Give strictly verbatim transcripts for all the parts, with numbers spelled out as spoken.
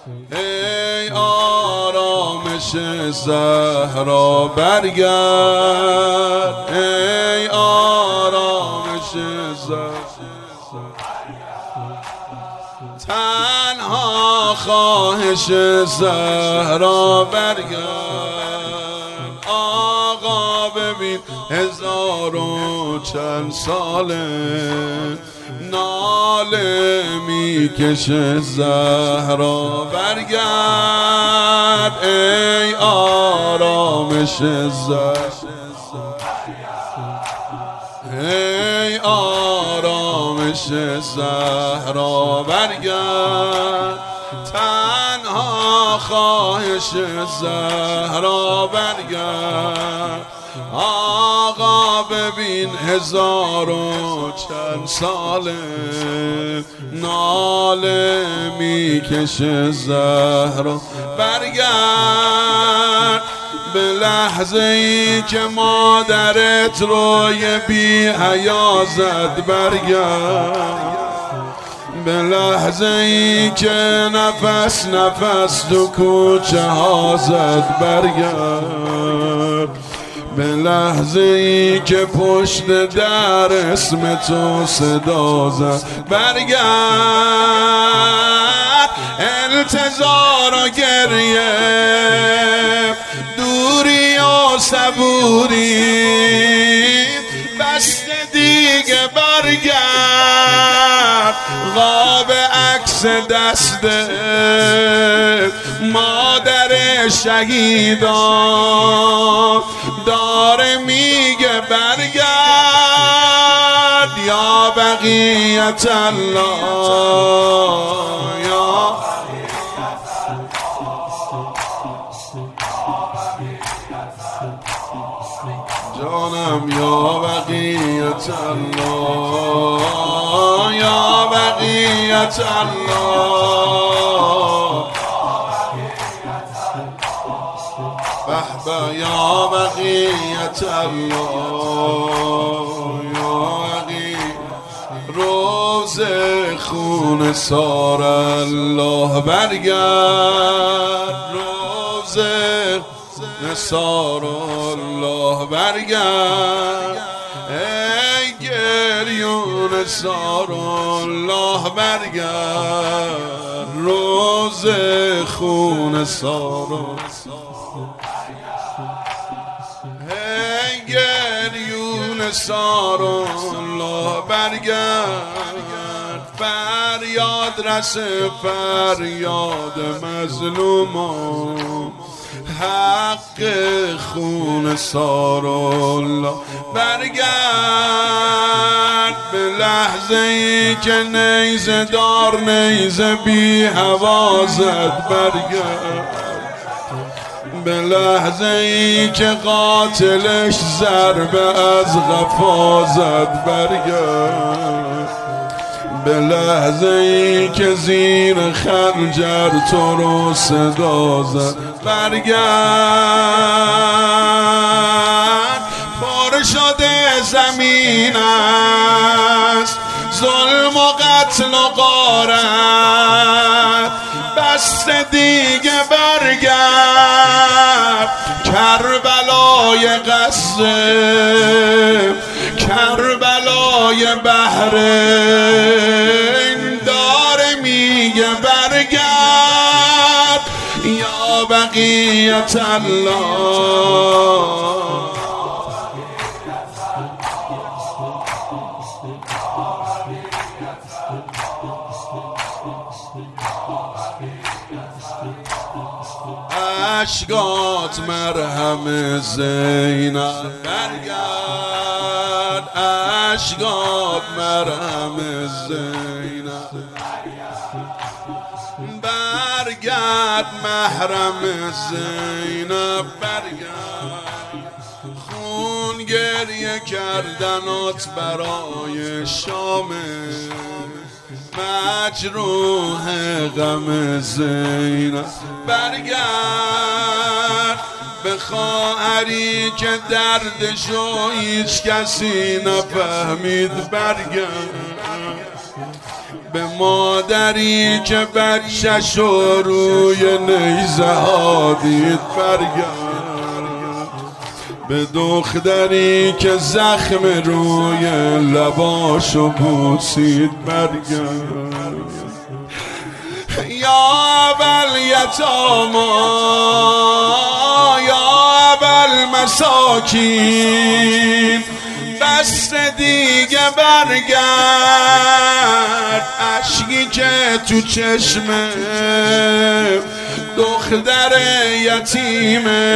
ای آرامش زهرا برگرد، ای آرامش زهرا، تنها خواهش زهرا برگرد. آقا ببین هزار و چند ساله ناله میکشه زهرا برگرد، ای آرامش زهرا، ای آرامش زهرا برگرد، تنها خواهش زهرا برگرد. آقا ببین هزار و چند ساله ناله میکشه زهرا برگرد، به لحظه ای که مادرت روی بی حیا زد برگرد، به لحظه ای که نفس نفس تو کوچه ها زد برگرد، به لحظه ای که پشت در اسم تو صدا زد برگرد. انتظار و گریه، دوری و صبوری، بسته دیگه برگرد، غاب عکس دست مادر شهیدان داره میگه برگرد، یا بقیت الله، یا جانم، یا بقیت الله، یا بقیت الله، به به یا بقیت الله، یا بقیت روز خون سار الله برگرد، روز نثار الله برگرد، ای گریون سار الله برگرد، روز خون سار، ای گریون سار الله برگرد، فریاد رس فریاد مظلومان، حق خون سار الله برگرد، به لحظه ای که نیزه دار نیزه بی هوا زد برگرد، به لحظه ای که قاتلش ضربه از قفا زد برگرد، به لحظه ای که زیر خنجر تو رو صدا زد برگرد. پر شده زمین است ظلم و قتل و غارت، بس دیگه برگرد، کربلای غزه، کربلای بحرین داره میگه برگرد، یا بقیت الله، اشکات مرهم زینب برگرد، اشکات مرهم زینب برگرد، محرم زینب برگرد، خون گریه کردنات برای شامه، مجروح غم زینب برگرد، به خواهری که دردشو هیچ کسی نفهمید برگرد، به مادری که بچه‌ش رو روی نیزه ها دید برگرد، به دختری که زخم روی لباشو بوسید برگرد. یا ابل یتاما یا ابل مساکین، بس دیگه برگرد. اشکی که تو چشم دختر یتیمه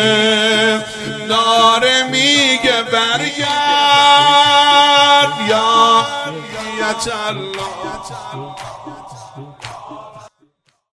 داره میگه برگرد. یا یت الله